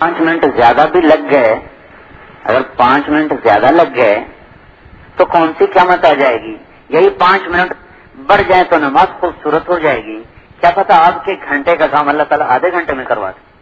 5 minute زیادہ بھی لگ گئے، اگر 5 منٹ زیادہ لگ گئے تو کون سی قیامت آ جائے گی؟ یہی 5 منٹ بڑھ جائیں تو نماز خوبصورت ہو جائے گی. کیا پتا آپ کے گھنٹے کا کام اللہ تعالیٰ آدھے گھنٹے میں کروا دے.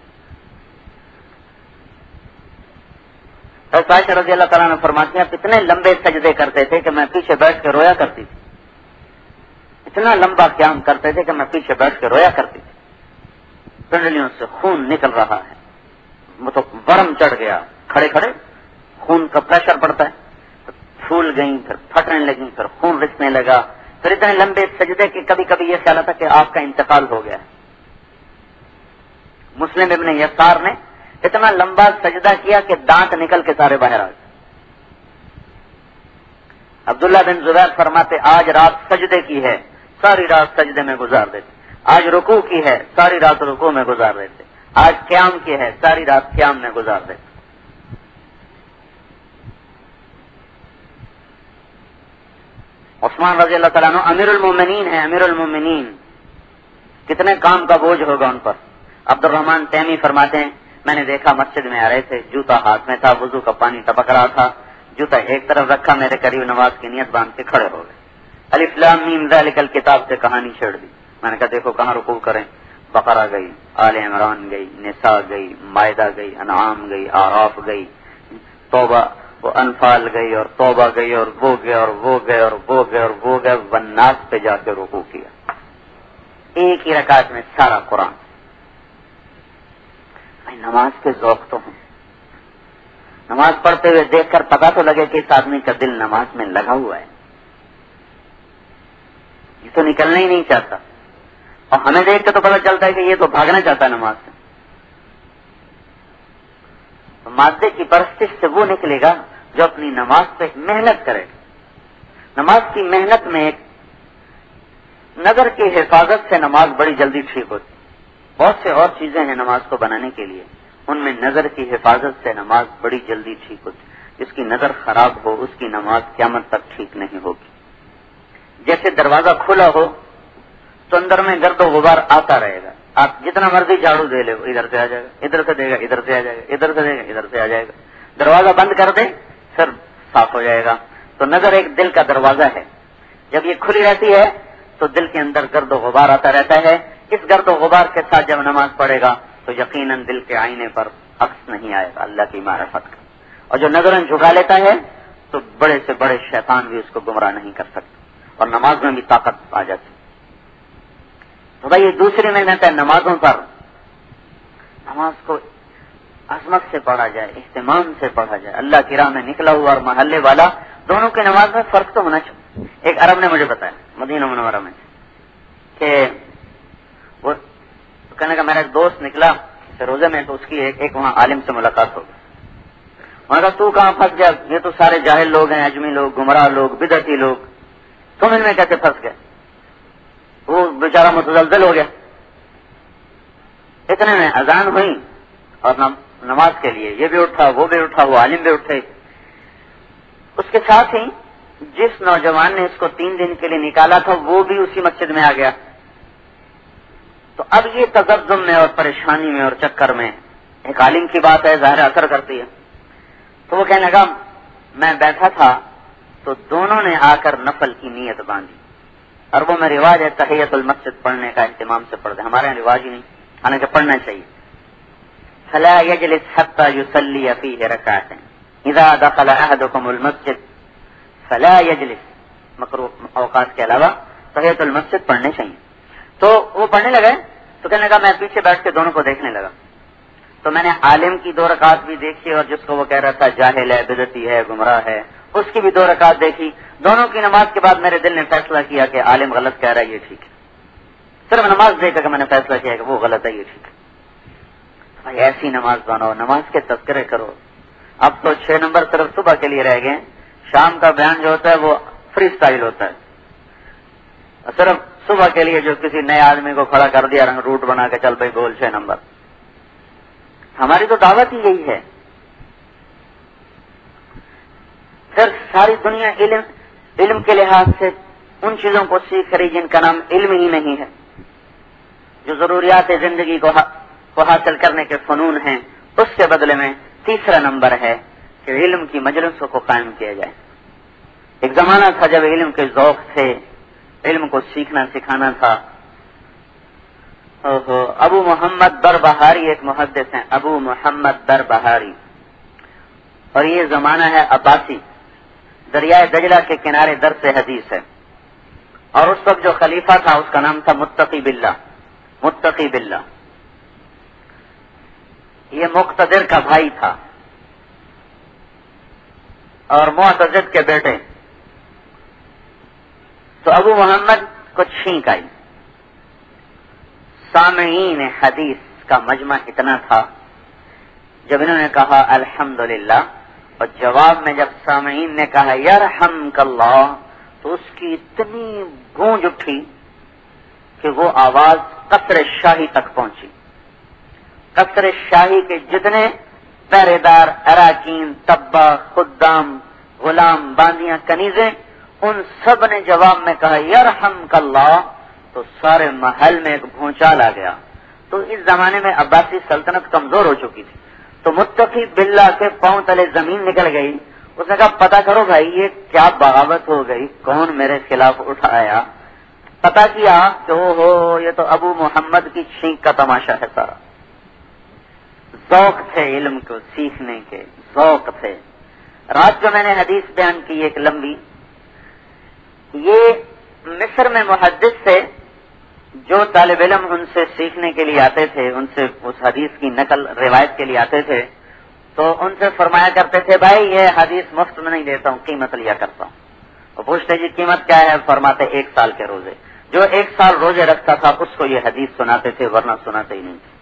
عائشہ رضی اللہ تعالیٰ نے فرماتی ہیں آپ اتنے لمبے سجدے کرتے تھے کہ میں پیچھے بیٹھ کے رویا کرتی تھی. اتنا لمبا قیام کرتے تھے کہ میں پیچھے بیٹھ کے رویا کرتی تھی. پنڈلیوں سے خون نکل رہا ہے، وہ تو ورم چڑھ گیا، کھڑے کھڑے خون کا پریشر پڑتا ہے، پھول گئیں، پھر پھٹنے لگیں، پھر خون رسنے لگا، پھر اتنے لمبے سجدے کہ کبھی کبھی یہ خیال آتا کہ آپ کا انتقال ہو گیا. مسلم ابن یسار نے اتنا لمبا سجدہ کیا کہ دانت نکل کے سارے باہر آ گئے. عبداللہ بن زبیر فرماتے آج رات سجدے کی ہے، ساری رات سجدے میں گزار دیتے. آج رکوع کی ہے، ساری رات رکوع میں گزار دیتے. آج قیام کی ہے، ساری رات قیام میں گزار دیتے. عثمان رضی اللہ تعالیٰ عنہ امیر المومنین ہیں، امیر المومنین، کتنے کام کا بوجھ ہوگا ان پر. عبد الرحمن تیمی فرماتے ہیں میں نے دیکھا مسجد میں آ رہے تھے، جوتا ہاتھ میں تھا، وضو کا پانی ٹپک رہا تھا، جوتا ایک طرف رکھا، میرے قریب نماز کی نیت باندھ کے کھڑے ہو گئے. الف لام میم ذالک الکتاب سے کہانی چھیڑ دی. میں نے کہا دیکھو کہاں رکوع کریں. بقرہ گئی، آل عمران گئی، نساء گئی، مائدہ گئی، انعام گئی، آراف گئی، توبہ، وہ انفال گئی اور توبہ گئی اور وہ گئے اور وہ گئے اور وہ گئے اور وہ گئے، والناس پہ جا کے رکوع کیا. ایک ہی رکعت میں سارا قرآن. نماز کے ذوق تو ہیں. نماز پڑھتے ہوئے دیکھ کر پتا تو لگے کہ اس آدمی کا دل نماز میں لگا ہوا ہے، یہ تو نکلنا ہی نہیں چاہتا. اور ہمیں دیکھ کے تو پتا چلتا ہے کہ یہ تو بھاگنا چاہتا ہے نماز سے. مادے کی پرستش سے وہ نکلے گا جو اپنی نماز پہ محنت کرے. نماز کی محنت میں ایک نظر کی حفاظت سے نماز بڑی جلدی ٹھیک ہوتی. بہت سے اور چیزیں ہیں نماز کو بنانے کے لیے، ان میں نظر کی حفاظت سے نماز بڑی جلدی ٹھیک ہوتی. جس کی نظر خراب ہو اس کی نماز قیامت تک ٹھیک نہیں ہوگی. جیسے دروازہ کھلا ہو تو اندر میں گرد و غبار آتا رہے گا. آپ جتنا مرضی جھاڑو دے لے ادھر سے آ جائے گا، ادھر سے دے گا ادھر سے آ جائے گا، ادھر سے دے گا ادھر سے آ جائے گا. دروازہ بند کر دے پھر صاف ہو جائے گا. تو نظر ایک دل کا دروازہ ہے، جب یہ کھلی رہتی ہے تو دل کے اندر گرد و غبار آتا رہتا ہے. اس گرد و غبار کے ساتھ جب نماز پڑھے گا تو یقیناً دل کے آئینے پر عکس نہیں آئے گا اللہ کی معرفت کا. اور جو نظریں جھکا لیتا ہے تو بڑے سے بڑے شیطان بھی اس کو گمراہ نہیں کر سکتے، اور نماز میں بھی طاقت آ جاتی. تو بھائی یہ دوسری محنت ہے نمازوں پر. نماز کو عظمت سے پڑھا جائے، اہتمام سے پڑھا جائے. اللہ کی راہ میں نکلا ہوا اور محلے والا دونوں کی نماز میں فرق تو ہونا چاہیے. ایک عرب نے مجھے بتایا مدینہ منورہ میں کہ وہ کہنے کا میرا ایک دوست نکلا روزے میں تو اس کی ایک وہاں عالم سے ملاقات ہو گئی. میں کہا تو کہاں پھنس گیا؟ یہ تو سارے جاہل لوگ ہیں، اجمی لوگ، گمراہ لوگ، بدعتی لوگ، تم ان میں کیسے پھنس گئے؟ وہ بیچارہ متزلزل ہو گیا. اتنے میں اذان ہوئی اور نماز کے لیے یہ بھی اٹھا، وہ بھی اٹھا، وہ عالم بھی اٹھے. اس کے ساتھ ہی جس نوجوان نے اس کو 3 دن کے لیے نکالا تھا وہ بھی اسی مسجد میں آ گیا. تو اب یہ تذبذب میں اور پریشانی میں اور چکر میں ایک عالم کی بات ہے، ظاہر اثر کرتی ہے. تو وہ کہنے لگا میں بیٹھا تھا تو دونوں نے آ کر نفل کی نیت باندھی. عربوں میں رواج ہے تحیۃ المسجد پڑھنے کا، اہتمام سے پڑھتے. ہمارے یہاں رواج ہی نہیں، حالانکہ پڑھنا چاہیے. فلا يجلس حتى يصلي فيه ركعتين اذا دخل احدكم المسجد فلا يجلس. مکروہ اوقات کے علاوہ تحیۃ المسجد پڑھنے چاہیے. تو وہ پڑھنے لگے تو کہنے لگا میں پیچھے بیٹھ کے دونوں کو دیکھنے لگا. تو میں نے عالم کی 2 رکعت بھی دیکھی اور جس کو وہ کہہ رہا تھا جاہل ہے، بدعتی ہے، گمراہ ہے، اس کی بھی 2 رکعت دیکھی. دونوں کی نماز کے بعد میرے دل نے فیصلہ کیا کہ عالم غلط کہہ رہا ہے، یہ ٹھیک ہے. صرف نماز دیکھ کر میں نے فیصلہ کیا کہ وہ غلط ہے، یہ ٹھیک ہے. بھائی ایسی نماز بناؤ، نماز کے تذکرے کرو. اب تو 6 نمبر صرف صبح کے لیے رہ گئے. شام کا بیان جو ہوتا ہے وہ فری سٹائل ہوتا ہے. صرف صبح کے لیے جو کسی نئے آدمی کو کھڑا کر دیا روٹ بنا کے چل بھائی بول 6 نمبر. ہماری تو دعوت ہی یہی ہے. پھر ساری دنیا علم کے لحاظ سے ان چیزوں کو سیکھ رہی جن کا نام علم ہی نہیں ہے. جو ضروریات زندگی کو حاصل کرنے کے فنون ہیں اس کے بدلے میں تیسرا نمبر ہے کہ علم کی مجلسوں کو قائم کیا جائے. ایک زمانہ تھا جب علم کے ذوق تھے، علم کو سیکھنا سکھانا تھا. ابو محمد بربہاری ایک محدث ہیں، ابو محمد بربہاری، اور یہ زمانہ ہے عباسی، دریائے دجلہ کے کنارے درس حدیث ہے. اور اس وقت جو خلیفہ تھا اس کا نام تھا متقی باللہ. متقی باللہ یہ مقتدر کا بھائی تھا اور معتزد کے بیٹے. تو ابو محمد کو چھینک آئی. سامعین حدیث کا مجمع اتنا تھا، جب انہوں نے کہا الحمدللہ، اور جواب میں جب سامعین نے کہا یرحمک اللہ، تو اس کی اتنی گونج اٹھی کہ وہ آواز قصر شاہی تک پہنچی. قصر شاہی کے جتنے پہرے دار، اراکین، تبا، خدام، غلام، باندیاں، کنیزیں، ان سب نے جواب میں کہا یرحمک اللہ. تو سارے محل میں ایک بھونچال آ گیا. تو اس زمانے میں عباسی سلطنت کمزور ہو چکی تھی. تو متقی باللہ کے پاؤں تلے زمین نکل گئی. اس نے کہا پتا کرو بھائی یہ کیا بغاوت ہو گئی، کون میرے خلاف اٹھایا. پتا کیا کہ یہ تو ابو محمد کی چھینک کا تماشا ہے سارا. ذوق تھے علم کو سیکھنے کے، ذوق تھے. رات کو میں نے حدیث بیان کی ایک لمبی، یہ مصر میں محدث تھے، جو طالب علم ان سے سیکھنے کے لیے آتے تھے، ان سے اس حدیث کی نقل روایت کے لیے آتے تھے، تو ان سے فرمایا کرتے تھے بھائی یہ حدیث مفت میں نہیں دیتا ہوں، قیمت لیا کرتا ہوں. اور پوچھتے جی قیمت کیا ہے؟ فرماتے 1 سال کے روزے. جو 1 سال روزے رکھتا تھا اس کو یہ حدیث سناتے تھے، ورنہ سناتے ہی نہیں تھے.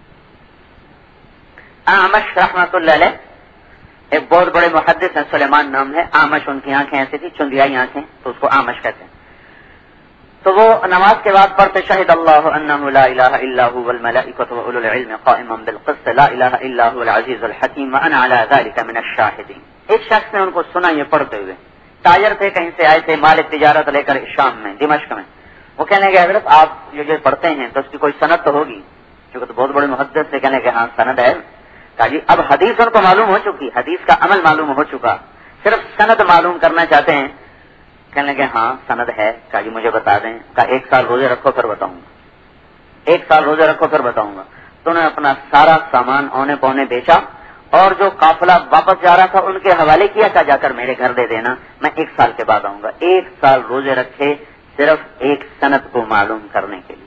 اعمش رحمت اللہ علیہ ایک بہت بڑے محدث ہیں، سلیمان نام ہے. اعمش ان کی آنکھیں ایسی تھی، چندیائی آنکھیں، تو اس کو اعمش کہتے ہیں. تو وہ نماز کے بعد پڑھتے شہد اللہ انہ لا الہ الا هو والملائکۃ واولو العلم قائما بالقسط لا الہ الا هو العزیز الحکیم وانا علی ذلک من الشاہدین. ایک شخص نے ان کو سنا یہ پڑھتے ہوئے. تاجر تھے، کہیں سے آئے تھے مال تجارت لے کر شام میں، دمشق میں. وہ کہنے لگے حضرت آپ جو پڑھتے ہیں تو اس کی کوئی سند تو ہوگی، کیونکہ تو بہت بڑے محدث سے. کہنے لگے ہاں سند ہے. کہا جی اب حدیث ان کو معلوم ہو چکی، حدیث کا عمل معلوم ہو چکا، صرف سند معلوم کرنا چاہتے ہیں. کہنے لگے ہاں سند ہے. کہا جی مجھے بتا دیں. کہا 1 سال روزے رکھو پھر بتاؤں گا. 1 سال روزے رکھو پھر بتاؤں گا. تو انہوں نے اپنا سارا سامان اونے پونے بیچا، اور جو قافلہ واپس جا رہا تھا ان کے حوالے کیا، کہا جا کر میرے گھر دے دینا، میں 1 سال کے بعد آؤں گا. 1 سال روزے رکھے صرف ایک سند کو معلوم کرنے کے لیے.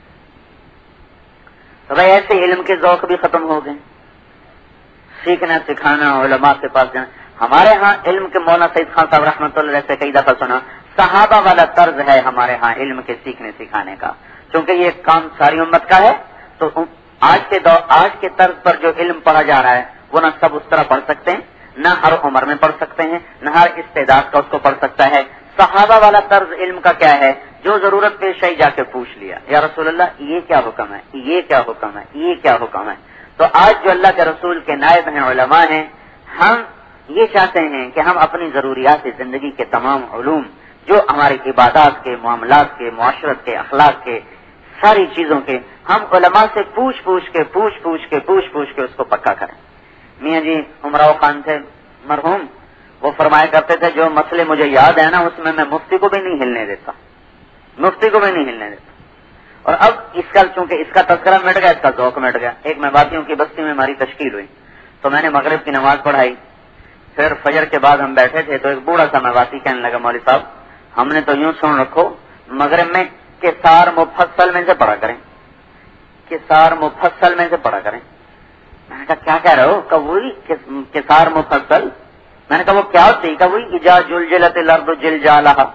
تو بھائی ایسے علم کے ذوق بھی ختم ہو گئے. سیکھنا سکھانا، علماء کے پاس جانا. ہمارے ہاں علم کے مولانا سید خان صاحب رحمۃ اللہ علیہ سے کئی دفعہ سنا، صحابہ والا طرز ہے ہمارے ہاں علم کے سیکھنے سکھانے کا. چونکہ یہ کام ساری امت کا ہے، تو آج کے طرز پر جو علم پڑھا جا رہا ہے وہ نہ سب اس طرح پڑھ سکتے ہیں، نہ ہر عمر میں پڑھ سکتے ہیں، نہ ہر استعداد کا اس کو پڑھ سکتا ہے. صحابہ والا طرز علم کا کیا ہے؟ جو ضرورت پیش آئی جا کے پوچھ لیا، یا رسول اللہ یہ کیا حکم ہے، یہ کیا حکم ہے، یہ کیا حکم ہے. تو آج جو اللہ کے رسول کے نائب ہیں، علماء ہیں، ہم یہ چاہتے ہیں کہ ہم اپنی ضروریات زندگی کے تمام علوم، جو ہماری عبادات کے، معاملات کے، معاشرت کے، اخلاق کے، ساری چیزوں کے، ہم علماء سے پوچھ پوچھ کے اس کو پکا کریں. میاں جی امراؤ خان تھے مرحوم، وہ فرمایا کرتے تھے جو مسئلے مجھے یاد ہے نا اس میں میں مفتی کو بھی نہیں ہلنے دیتا، مفتی کو بھی نہیں ہلنے دیتا. اور اب چونکہ اس کا تذکرہ مٹ گیا، اس کا ذوق مٹ گیا. ایک میواتیوں کی بستی میں ہماری تشکیل ہوئی، تو میں نے مغرب کی نماز پڑھائی. پھر فجر کے بعد ہم بیٹھے تھے تو ایک بوڑھا سا میواتی کہنے لگا مولوی صاحب ہم نے تو یوں سن رکھو مغرب میں کسار مفصل میں سے پڑھا کریں، کسار مفصل میں سے پڑھا کریں. میں نے کہا کیا کہہ رہے ہو؟ کہ وہی کسار مفصل. میں نے کہا وہ کیا ہوتی؟ کہ وہی اجا جلجلت الارض جلجالہا.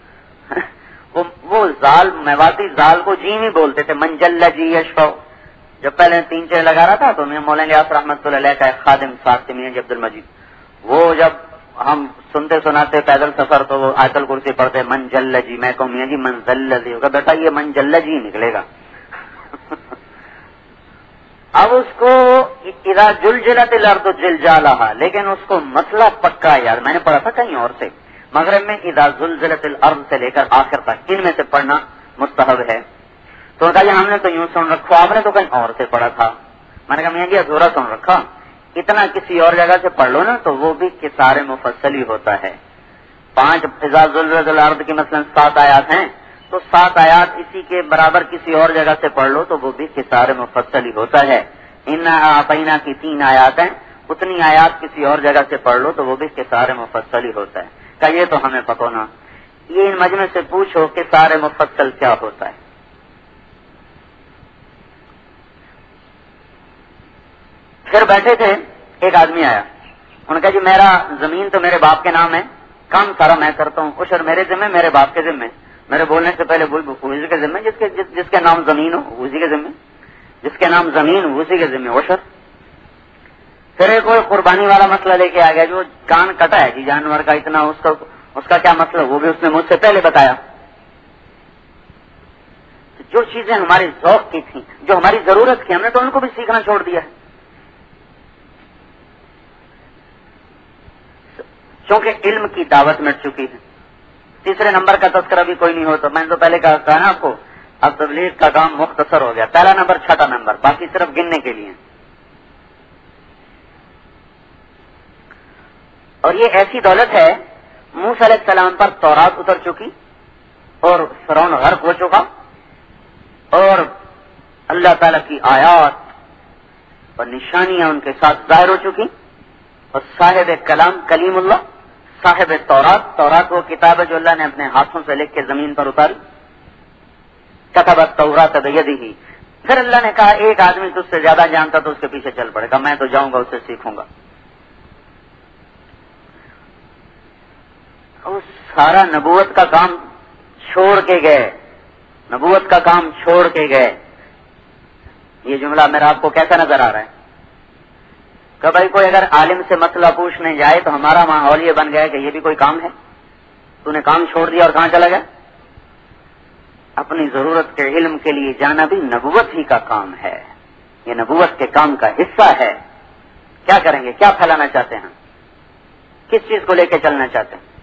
وہ زال میواتی زال کو جی نہیں بولتے تھے، منجل جی یشفو. جب پہلے 3 چھ لگا رہا تھا تو میں مولانا الیاس رحمۃ اللہ علیہ کا ایک خادم ساتھ تھے میاں جی عبد المجید، وہ جب ہم سنتے سناتے پیدل سفر تو وہ آیت الکرسی پڑھتے منجل جی. میں کہوں میاں جی منزل جی ہوگا بیٹا، یہ منجل جی نکلے گا. اب اس کو اذا جلجلت الارض جلجالہا، لیکن اس کو مسئلہ پکا یار میں نے پڑھا تھا کہیں اور سے. مغرب میں اذا زلزلت الارض سے لے کر آخر تک ان میں سے پڑھنا مستحب ہے. تو کہا ہم نے تو یوں سن رکھو، آپ نے تو کہیں اور سے پڑھا تھا. میں نے کہا میاں جی ادھورا سن رکھا، اتنا کسی اور جگہ سے پڑھ لو نا تو وہ بھی قصار مفصل ہی ہوتا ہے. 5 اذا زلزلت الارض کی مثلا 7 آیات ہیں، تو 7 آیات اسی کے برابر کسی اور جگہ سے پڑھ لو تو وہ بھی قصار مفصل ہی ہوتا ہے. انا اعطینا کی 3 آیات ہیں، اتنی آیات کسی اور جگہ سے پڑھ لو تو وہ بھی قصار مفصل ہی ہوتا ہے. کہ یہ تو ہمیں پتہ نہ، یہ ان مجمع سے پوچھو قصار مفصل کیا ہوتا ہے. پھر بیٹھے تھے، ایک آدمی آیا، انہوں نے کہا جی میرا زمین تو میرے باپ کے نام ہے، کام سارا میں کرتا ہوں، عشر میرے ذمہ، میرے باپ کے ذمہ. میرے بولنے سے پہلے اسی کے ذمہ، جس کے نام زمین ہو اسی کے ذمہ، جس کے نام زمین ہو اسی کے ذمہ عشر. پھر ایک کوئی قربانی والا مسئلہ لے کے آ گیا، جو کان کٹا ہے جی جانور کا اتنا، اس کا کیا مسئلہ، وہ بھی اس نے مجھ سے پہلے بتایا. جو چیزیں ہماری ذوق کی تھیں، جو ہماری ضرورت کی، ہم نے تو ان کو بھی سیکھنا چھوڑ دیا ہے. چونکہ علم کی دعوت مٹ چکی ہے. تیسرے نمبر کا تذکرہ بھی کوئی نہیں ہوتا. میں نے تو پہلے کہا نا آپ کو، اب تبلیغ کا کام مختصر ہو گیا. پہلا نمبر، چھٹا نمبر، باقی صرف گننے کے لیے. اور یہ ایسی دولت ہے، موسیٰ علیہ السلام پر تورات اتر چکی اور فرعون غرق ہو چکا، اور اللہ تعالی کی آیات اور نشانیاں ان کے ساتھ ظاہر ہو چکی. اور صاحب کلام کلیم اللہ، صاحب تورات وہ کتاب ہے جو اللہ نے اپنے ہاتھوں سے لکھ کے زمین پر اتاری. کتب التوراۃ بیدہ. پھر اللہ نے کہا ایک آدمی تجھ سے زیادہ جانتا تو اس کے پیچھے چل پڑے گا، میں تو جاؤں گا اس سے سیکھوں گا. وہ سارا نبوت کا کام چھوڑ کے گئے، نبوت کا کام چھوڑ کے گئے. یہ جملہ میرا آپ کو کیسا نظر آ رہا ہے کہ بھائی کوئی اگر عالم سے مسئلہ پوچھنے جائے تو ہمارا ماحول یہ بن گیا کہ یہ بھی کوئی کام ہے، تو نے کام چھوڑ دیا اور کہاں چلا گیا. اپنی ضرورت کے علم کے لیے جانا بھی نبوت ہی کا کام ہے، یہ نبوت کے کام کا حصہ ہے. کیا کریں گے، کیا پھیلانا چاہتے ہیں، کس چیز کو لے کے چلنا چاہتے ہیں.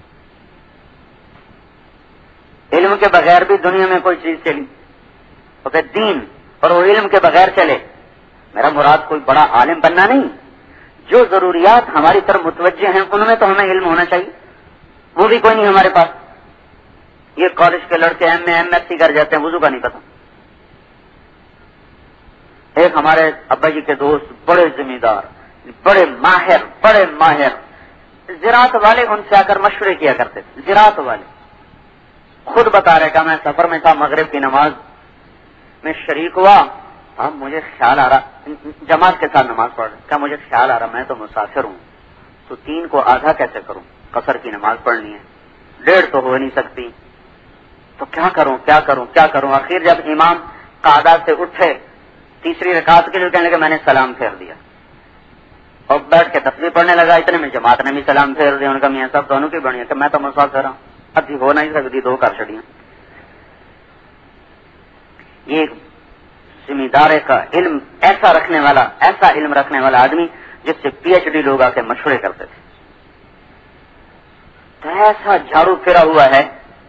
علم کے بغیر بھی دنیا میں کوئی چیز چلی، تو پھر دین اور وہ علم کے بغیر چلے. میرا مراد کوئی بڑا عالم بننا نہیں، جو ضروریات ہماری طرف متوجہ ہیں ان میں تو ہمیں علم ہونا چاہیے. وہ بھی کوئی نہیں ہمارے پاس. یہ کالج کے لڑکے ایم ایس سی کر جاتے ہیں، وضو کا نہیں پتا. ایک ہمارے ابا جی کے دوست بڑے ذمہ دار، بڑے ماہر زراعت والے، ان سے آ کر مشورے کیا کرتے تھے. زراعت والے خود بتا رہے کہ میں سفر میں تھا، مغرب کی نماز میں شریک ہوا. اب مجھے خیال آ رہا، جماعت کے ساتھ نماز پڑھ رہے، کیا مجھے خیال آ رہا میں تو مسافر ہوں، تو 3 کو آدھا کیسے کروں، قصر کی نماز پڑھنی ہے، 1.5 تو ہو نہیں سکتی، تو کیا کروں. آخر جب امام قعدہ سے اٹھے تیسری رکعت کے لیے، کہنے لگے میں نے سلام پھیر دیا اور بیٹھ کے تسبیح پڑھنے لگا. اتنے میں جماعت نے بھی سلام پھیر دیا. ان کا میاں صاحب دونوں کی بڑھیا کہ میں تو مسافر ہوں، ابھی ہو نہیں سکتی، 2 کر چڑیاں. یہ ذمہ دار کا علم ایسا علم رکھنے والا آدمی جس سے PhD لوگ آ کے مشورے کرتے تھے. تو ایسا جھاڑو پھرا ہوا ہے،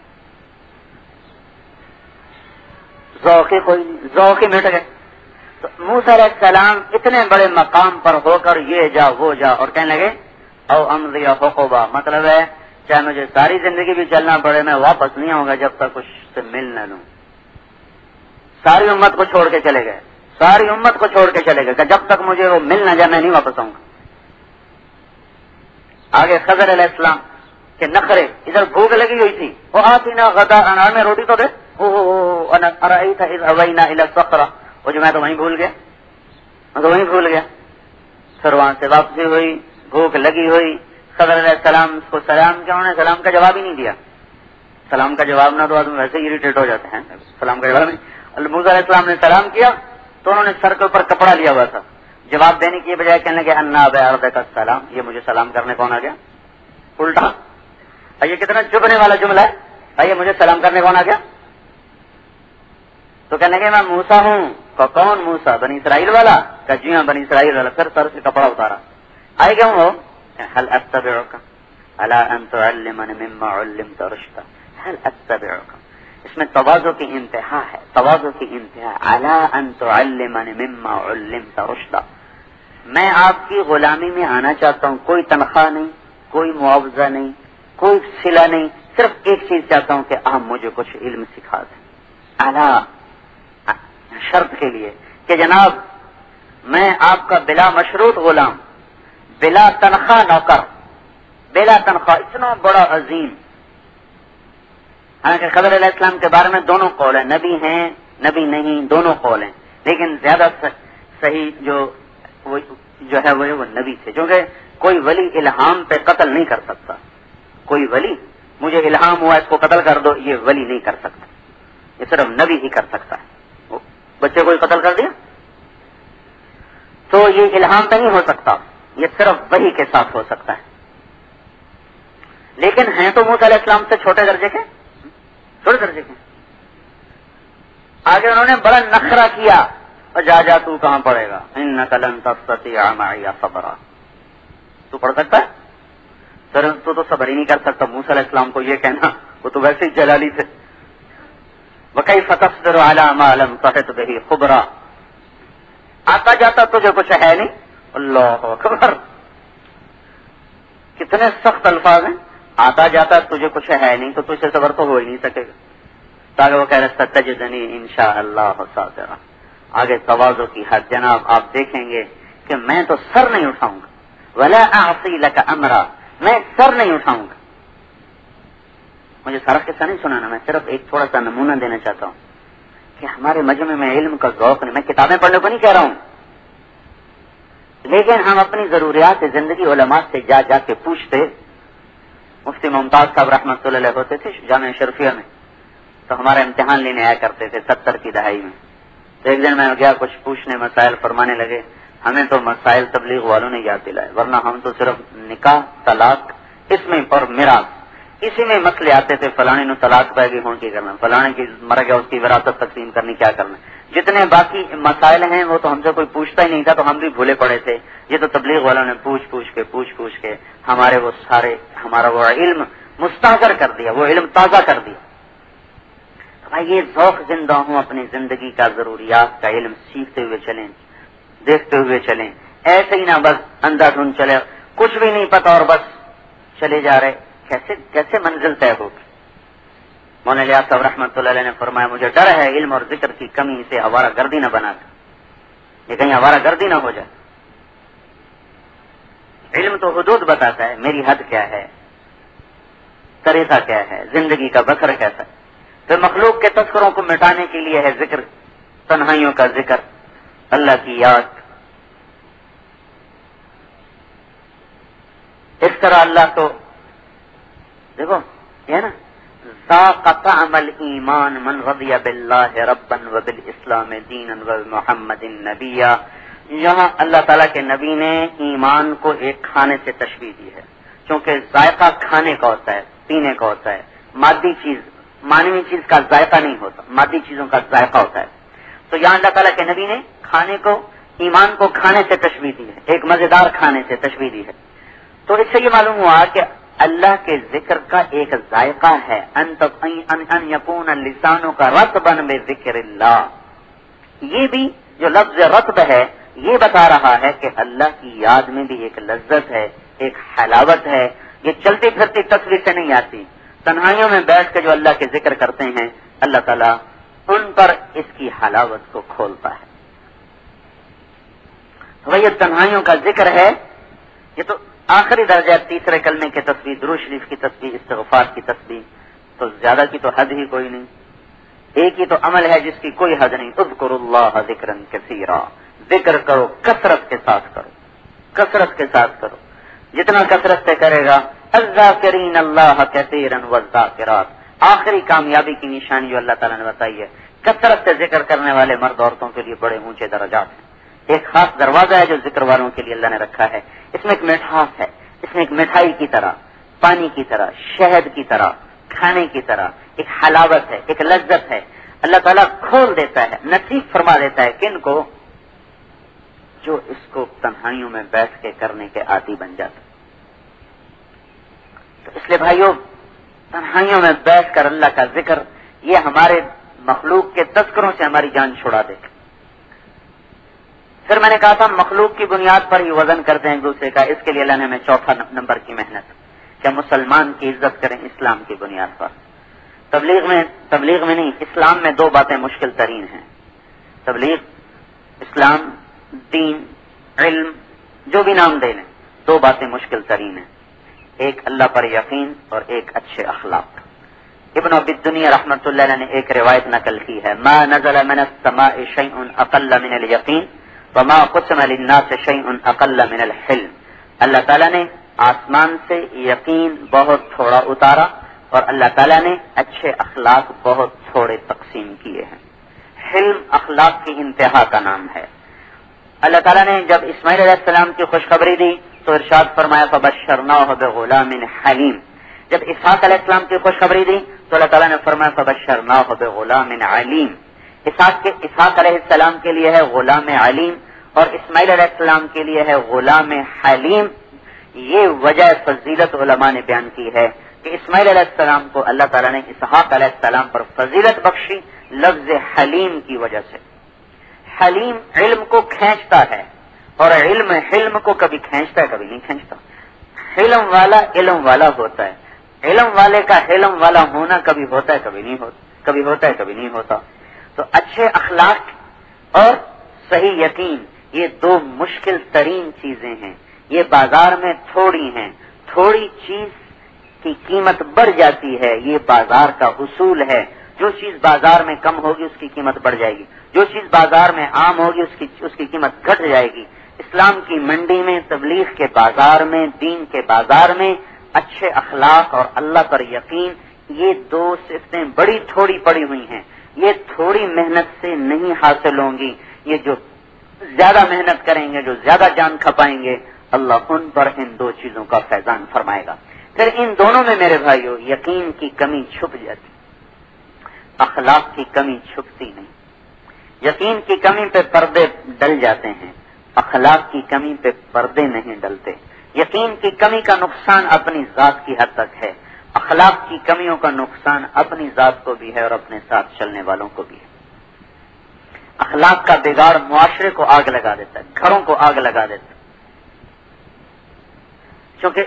ذوق مٹ گئے. تو موسیٰ علیہ السلام اتنے بڑے مقام پر ہو کر یہ جا وہ جا اور کہنے لگے او امضی حقوبا، مطلب ہے چاہے مجھے ساری زندگی بھی چلنا پڑے میں واپس نہیں آؤں گا جب تک اس سے مل نہ لوں. ساری امت کو چھوڑ کے چلے گئے کہ جب تک مجھے وہ مل نہ جائے میں نہیں واپس آؤں گا. آگے خضر علیہ السلام کے نخرے، ادھر بھوک لگی ہوئی تھی، وہ آتی نا غدا انار میں روٹی تو دے، وہ جو میں تو وہیں بھول گیا. پھر وہاں سے واپسی ہوئی، بھوک لگی ہوئی. خضر علیہ السلام کو سلام کیا، انہوں نے سلام کا جواب ہی نہیں دیا. سلام کا جواب نہ تو آدمی ویسے ہی اریٹیٹ ہو جاتے ہیں، سلام کا جواب نہیں. موسیٰ علیہ السلام نے سلام کیا تو انہوں نے سر کے اوپر کپڑا لیا ہوا تھا، جواب دینے کی بجائے کہنے لگے انا بعرضک السلام، یہ مجھے سلام کرنے کون آ گیا. الٹا یہ کتنا چبھنے والا جملہ ہے، یہ مجھے سلام کرنے کون آ گیا. تو کہنے لگے میں موسیٰ ہوں. کون موسیٰ؟ بنی اسرائیل والا. کہ جی ہاں بنی اسرائیل والا. پھر سر سے کپڑا اتارا. آئے کیوں ہو؟ هل اتبعک علی ان تعلمنی مما علمت رشدا. هل اتبعک، اس میں تواضع کی انتہا ہے، تواضع کی انتہا. الا ان تعلمنی مما علمت رشدا، میں آپ کی غلامی میں آنا چاہتا ہوں، کوئی تنخواہ نہیں، کوئی معاوضہ نہیں، کوئی صلہ نہیں، صرف ایک چیز چاہتا ہوں کہ آپ مجھے کچھ علم سکھا دیں. الا، شرط کے لیے کہ جناب میں آپ کا بلا مشروط غلام، بلا تنخواہ نوکر، بلا تنخواہ. اتنا بڑا عظیم. حالانکہ خضر علیہ السلام کے بارے میں دونوں قول ہیں، نبی ہیں نبی نہیں، دونوں قول ہیں، لیکن زیادہ صحیح جو ہے وہ نبی تھے، کیونکہ کوئی ولی الہام پہ قتل نہیں کر سکتا. کوئی ولی مجھے الہام ہوا اس کو قتل کر دو، یہ ولی نہیں کر سکتا، یہ صرف نبی ہی کر سکتا ہے. بچے کو قتل کر دیا تو یہ الہام پہ نہیں ہو سکتا، یہ صرف وحی کے ساتھ ہو سکتا ہے. لیکن ہیں تو موسیٰ علیہ السلام سے چھوٹے درجے کے، چھوٹے درجے کے. آگے انہوں نے بڑا نخرہ کیا، اور جا تو کہاں پڑھے گا، انک لن تستطیع معی صبرا، تو پڑھ سکتا ہے؟ تو صبر ہی نہیں کر سکتا. موسیٰ علیہ السلام کو یہ کہنا، وہ تو ویسے ہی جلالی تھے. وَكَيْفَ تَصْبِرُ عَلَى مَا لَمْ تَحِطْ بِهِ خُبْرًا، آتا جاتا تجھے کچھ ہے نہیں. اللہ اکبر، کتنے سخت الفاظ ہیں. آتا جاتا تجھے کچھ ہے نہیں تو تجھ سے صبر تو ہو ہی نہیں سکے گا. تاکہ وہ کہہ رہے ستجدنی انشاءاللہ صابرا. آگے تواضع کی حد. جناب آپ دیکھیں گے کہ میں تو سر نہیں اٹھاؤں گا، ولا اعصی لک امرا، میں سر نہیں اٹھاؤں گا. مجھے سارا قصہ نہیں سنانا، میں صرف ایک تھوڑا سا نمونہ دینا چاہتا ہوں کہ ہمارے مجمع میں علم کا ذوق نہیں. میں کتابیں پڑھنے کو نہیں کہہ رہا ہوں، لیکن ہم اپنی ضروریات زندگی علماء سے جا جا کے پوچھتے. مفتی ممتاز صاحب رحمۃ اللہ علیہ ہوتے تھے جامعہ شرفیہ میں، تو ہمارا امتحان لینے آیا کرتے تھے 70 کی دہائی میں. تو ایک دن میں گیا کچھ پوچھنے، مسائل فرمانے لگے. ہمیں تو مسائل تبلیغ والوں نے یاد دلائے، ورنہ ہم تو صرف نکاح، طلاق، اس میں پر میراث، اسی میں مسئلے آتے تھے. فلانے نے طلاق پہ گئی ہوں کی کرنا، فلانے کی مر گیا اس کی وراثت تقسیم کرنی کیا کرنا. جتنے باقی مسائل ہیں وہ تو ہم سے کوئی پوچھتا ہی نہیں تھا، تو ہم بھی بھولے پڑے تھے. یہ تو تبلیغ والوں نے پوچھ کے ہمارے وہ سارے ہمارا وہ علم مستحضر کر دیا، وہ علم تازہ کر دیا. بھائی یہ ذوق زندہ ہوں اپنی زندگی کا، ضروریات کا علم سیکھتے ہوئے چلیں، دیکھتے ہوئے چلیں. ایسے ہی نہ بس اندھا دھند چلے، کچھ بھی نہیں پتا اور بس چلے جا رہے. کیسے منزل طے ہوگی. مولانا الیاس صاحب رحمۃ اللہ علیہ نے فرمایا مجھے ڈر ہے علم اور ذکر کی کمی سے آوارہ گردی نہ بنا کر، یہ کہیں آوارہ گردی نہ ہو جائے. علم تو حدود بتاتا ہے، میری حد کیا ہے، طریقہ کیا ہے، زندگی کا بسر کیسا ہے. پھر مخلوق کے تذکروں کو مٹانے کے لیے ہے ذکر، تنہائیوں کا ذکر، اللہ کی یاد. اس طرح اللہ کو دیکھو یہ نا ذاق طعم الایمان من رضی باللہ ربا وبالاسلام دینا وبمحمد نبیا. یہاں اللہ تعالیٰ کے نبی نے ایمان کو ایک کھانے سے تشبیہ دی ہے، کیونکہ ذائقہ کھانے کا ہوتا ہے، پینے کا ہوتا ہے. مادی چیز، مانوی چیز کا ذائقہ نہیں ہوتا، مادی چیزوں کا ذائقہ ہوتا ہے. تو یہاں اللہ تعالیٰ کے نبی نے کھانے کو، ایمان کو کھانے سے تشبیہ دی ہے، ایک مزیدار کھانے سے تشبیہ دی ہے. تو اس سے یہ معلوم ہوا کہ اللہ کے ذکر کا ایک ذائقہ ہے. ان یکون لسانوں کا رطبا بذکر اللہ. یہ بھی جو لفظ رطب ہے یہ بتا رہا ہے کہ اللہ کی یاد میں بھی ایک لذت ہے، ایک حلاوت ہے. یہ چلتی پھرتی تصویر سے نہیں آتی. تنہائیوں میں بیٹھ کے جو اللہ کے ذکر کرتے ہیں اللہ تعالیٰ ان پر اس کی حلاوت کو کھولتا ہے. تو یہ تنہائیوں کا ذکر ہے، یہ تو آخری درجہ تیسرے کلمے کی تسبیح، درود شریف کی تسبیح، استغفار کی تسبیح. تو زیادہ کی تو حد ہی کوئی نہیں. ایک ہی تو عمل ہے جس کی کوئی حد نہیں. اذکروا اللہ ذکرا کثیرا، ذکر کرو کثرت کے ساتھ کرو، کثرت کے ساتھ کرو. جتنا کثرت سے کرے گا الذاکرین اللہ کثیرا والذاکرات. آخری کامیابی کی نشانی جو اللہ تعالیٰ نے بتائی ہے، کثرت سے ذکر کرنے والے مرد عورتوں کے لیے بڑے اونچے درجات ہیں. ایک خاص دروازہ ہے جو ذکر والوں کے لیے اللہ نے رکھا ہے. اس میں ایک مٹھاس ہے، اس میں ایک مٹھائی کی طرح، پانی کی طرح، شہد کی طرح، کھانے کی طرح ایک حلاوت ہے، ایک لذت ہے. اللہ تعالیٰ کھول دیتا ہے، نصیب فرما دیتا ہے کن کو؟ جو اس کو تنہائیوں میں بیٹھ کے کرنے کے عادی بن جاتا. تو اس لیے بھائیوں، تنہائیوں میں بیٹھ کر اللہ کا ذکر یہ ہمارے مخلوق کے تذکروں سے ہماری جان چھڑا دے. پھر میں نے کہا تھا مخلوق کی بنیاد پر ہی وزن کرتے ہیں ایک دوسرے کا. اس کے لیے اللہ نے ہمیں چوتھا نمبر کی محنت کہ مسلمان کی عزت کریں اسلام کی بنیاد پر. تبلیغ میں نہیں، اسلام میں دو باتیں مشکل ترین ہیں. تبلیغ، اسلام، دین، علم، جو بھی نام دے لیں، دو باتیں مشکل ترین ہیں. ایک اللہ پر یقین اور ایک اچھے اخلاق. ابن ابی الدنیا رحمۃ اللہ علیہ نے ایک روایت نقل کی ہے، ما نزل من السماء شیء اقل من الیقین وما قسم للناس شیء اقل من الحلم. اللہ تعالیٰ نے آسمان سے یقین بہت تھوڑا اتارا اور اللہ تعالیٰ نے اچھے اخلاق بہت تھوڑے تقسیم کیے ہیں. حلم اخلاق کی انتہا کا نام ہے. اللہ تعالیٰ نے جب اسماعیل علیہ السلام کی خوشخبری دی تو ارشاد فرمایا فبشرناہ بغلام حلیم. جب اسحاق علیہ السلام کی خوشخبری دی تو اللہ تعالیٰ نے فرمایا فبشرناہ بغلام علیم. اسحاق علیہ السلام کے لیے ہے غلام علیم اور اسماعیل علیہ السلام کے لیے ہے غلام حلیم. یہ وجہ فضیلت علماء نے بیان کی ہے کہ اسماعیل علیہ السلام کو اللہ تعالیٰ نے اسحاق علیہ السلام پر فضیلت بخشی لفظ حلیم کی وجہ سے. حلیم علم کو کھینچتا ہے اور حلم کو کبھی کھینچتا ہے کبھی نہیں کھینچتا. حلم والا علم والا ہوتا ہے. علم والے کا حلم والا ہونا کبھی ہوتا ہے کبھی نہیں ہوتا، کبھی ہوتا ہے کبھی نہیں ہوتا. تو اچھے اخلاق اور صحیح یقین یہ دو مشکل ترین چیزیں ہیں. یہ بازار میں تھوڑی ہیں. تھوڑی چیز کی قیمت بڑھ جاتی ہے، یہ بازار کا اصول ہے. جو چیز بازار میں کم ہوگی اس کی قیمت بڑھ جائے گی، جو چیز بازار میں عام ہوگی اس کی قیمت گھٹ جائے گی. اسلام کی منڈی میں، تبلیغ کے بازار میں، دین کے بازار میں اچھے اخلاق اور اللہ پر یقین یہ دو صفتیں بڑی تھوڑی پڑی ہوئی ہیں. یہ تھوڑی محنت سے نہیں حاصل ہوں گی. یہ جو زیادہ محنت کریں گے، جو زیادہ جان کھپائیں گے، اللہ ان پر ان دو چیزوں کا فیضان فرمائے گا. پھر ان دونوں میں میرے بھائیو یقین کی کمی چھپ جاتی، اخلاق کی کمی چھپتی نہیں. یقین کی کمی پہ پردے ڈل جاتے ہیں، اخلاق کی کمی پہ پردے نہیں ڈلتے. یقین کی کمی کا نقصان اپنی ذات کی حد تک ہے، اخلاق کی کمیوں کا نقصان اپنی ذات کو بھی ہے اور اپنے ساتھ چلنے والوں کو بھی ہے. اخلاق کا بگاڑ معاشرے کو آگ لگا دیتا ہے، گھروں کو آگ لگا دیتا ہے. کیونکہ